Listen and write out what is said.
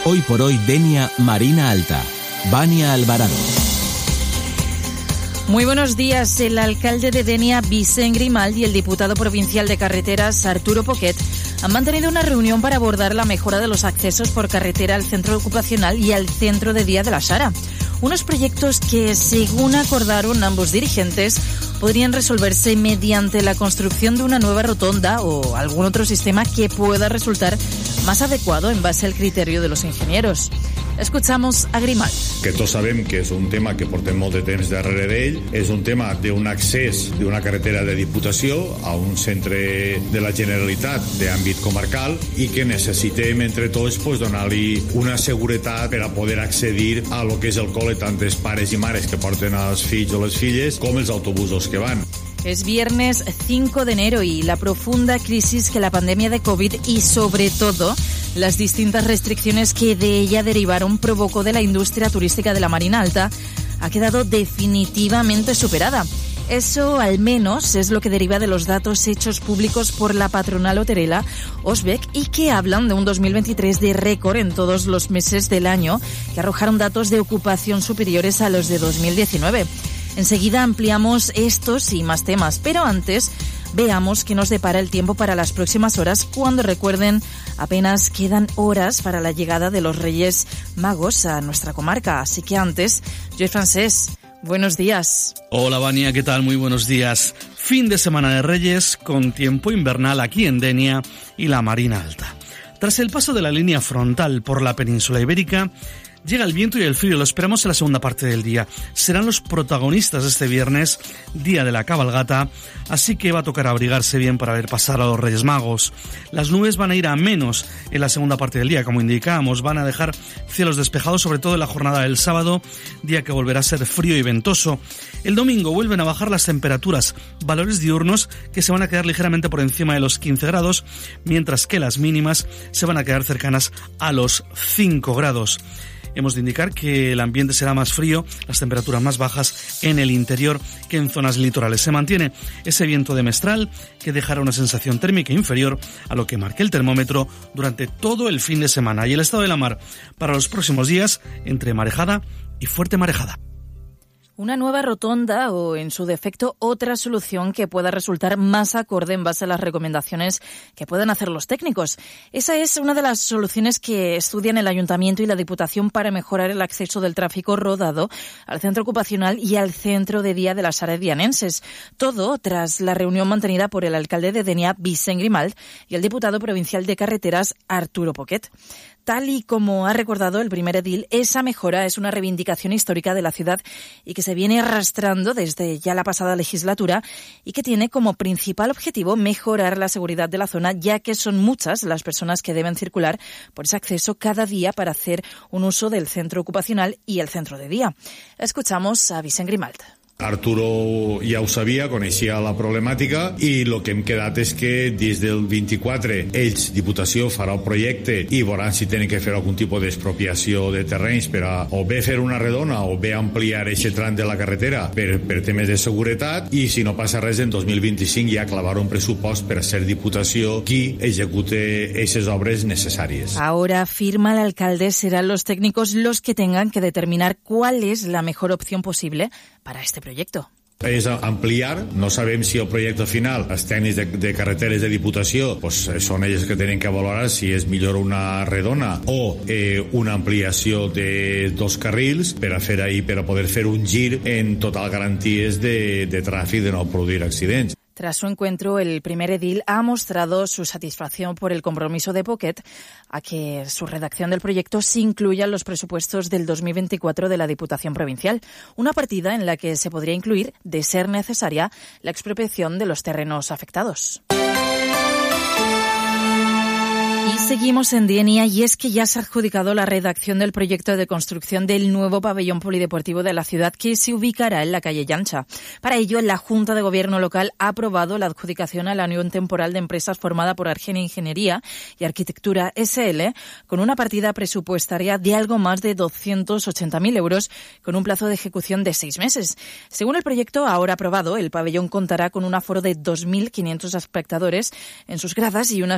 Hoy por hoy Denia, Marina Alta. Vania Alvarado. Muy buenos días. El alcalde de Denia, Vicent Grimalt, y el diputado provincial de carreteras, Arturo Poquet, han mantenido una reunión para abordar la mejora de los accesos por carretera al centro ocupacional y al centro de día de la Sara. Unos proyectos que, según acordaron ambos dirigentes, podrían resolverse mediante la construcción de una nueva rotonda o algún otro sistema que pueda resultar más adecuado en base al criterio de los ingenieros. Escuchamos a Grimalt. Que tots sabem que és un tema que portem molt de temps darrere d'ell, és un tema d'un accés d'una carretera de Diputació a un centre de la Generalitat d'àmbit comarcal i que necessitem entre tots donar-li una seguretat per a poder accedir a lo que és el col·le tant els pares i mares que porten els fills o les filles com els autobusos que van. Es viernes 5 de enero y la profunda crisis que la pandemia de COVID y, sobre todo, las distintas restricciones que de ella derivaron provocó de la industria turística de la Marina Alta ha quedado definitivamente superada. Eso, al menos, es lo que deriva de los datos hechos públicos por la patronal hotelera Osbec y que hablan de un 2023 de récord en todos los meses del año, que arrojaron datos de ocupación superiores a los de 2019. Enseguida ampliamos estos y más temas, pero antes veamos qué nos depara el tiempo para las próximas horas, cuando, recuerden, apenas quedan horas para la llegada de los Reyes Magos a nuestra comarca. Así que antes, Joy Francés, buenos días. Hola Vania, ¿qué tal? Muy buenos días. Fin de semana de Reyes con tiempo invernal aquí en Denia y la Marina Alta. Tras el paso de la línea frontal por la península ibérica, llega el viento y el frío, lo esperamos en la segunda parte del día. Serán los protagonistas este viernes, día de la cabalgata, así que va a tocar abrigarse bien para ver pasar a los Reyes Magos. Las nubes van a ir a menos en la segunda parte del día, como indicábamos, van a dejar cielos despejados, sobre todo en la jornada del sábado, día que volverá a ser frío y ventoso. El domingo vuelven a bajar las temperaturas, valores diurnos que se van a quedar ligeramente por encima de los 15 grados, mientras que las mínimas se van a quedar cercanas a los 5 grados. Hemos de indicar que el ambiente será más frío, las temperaturas más bajas en el interior que en zonas litorales. Se mantiene ese viento de mestral que dejará una sensación térmica inferior a lo que marque el termómetro durante todo el fin de semana. Y el estado de la mar para los próximos días, entre marejada y fuerte marejada. Una nueva rotonda o, en su defecto, otra solución que pueda resultar más acorde en base a las recomendaciones que puedan hacer los técnicos. Esa es una de las soluciones que estudian el Ayuntamiento y la Diputación para mejorar el acceso del tráfico rodado al centro ocupacional y al centro de día de las áreas dianenses. Todo tras la reunión mantenida por el alcalde de Denia, Vicent Grimalt, y el diputado provincial de carreteras, Arturo Poquet. Tal y como ha recordado el primer edil, esa mejora es una reivindicación histórica de la ciudad y que se viene arrastrando desde ya la pasada legislatura y que tiene como principal objetivo mejorar la seguridad de la zona, ya que son muchas las personas que deben circular por ese acceso cada día para hacer un uso del centro ocupacional y el centro de día. Escuchamos a Vicent Grimalt. Arturo ja ho sabia, coneixia la problemàtica i el que hem quedat és que des del 24 ells, Diputació, farà el projecte i veuran si tenen que fer algun tipus d'expropiació de terrenys per a o bé fer una redona o bé ampliar aquest tram de la carretera per temes de seguretat i si no passa res en 2025 ja clavar un pressupost per a ser Diputació qui execute aquestes obres necessàries. Ahora, afirma el alcalde, serán los técnicos los que tengan que determinar cuál es la mejor opción posible para este proyecto. És ampliar, no sabem si el projecte final, els tècnics de carreteres de Diputació, pues, són ells que tenen que valorar si és millor una redona o una ampliació de 2 carrils per a fer ahir, per a poder fer un gir en total garanties de tràfic, de no produir accidents. Tras su encuentro, el primer edil ha mostrado su satisfacción por el compromiso de Poquet a que su redacción del proyecto se incluya en los presupuestos del 2024 de la Diputación Provincial, una partida en la que se podría incluir, de ser necesaria, la expropiación de los terrenos afectados. Y seguimos en Denia, y es que ya se ha adjudicado la redacción del proyecto de construcción del nuevo pabellón polideportivo de la ciudad, que se ubicará en la calle Llancha. Para ello, la Junta de Gobierno local ha aprobado la adjudicación a la Unión Temporal de Empresas formada por Argenia Ingeniería y Arquitectura SL, con una partida presupuestaria de algo más de 280.000 euros, con un plazo de ejecución de 6 meses. Según el proyecto ahora aprobado, el pabellón contará con un aforo de 2.500 espectadores en sus gradas y una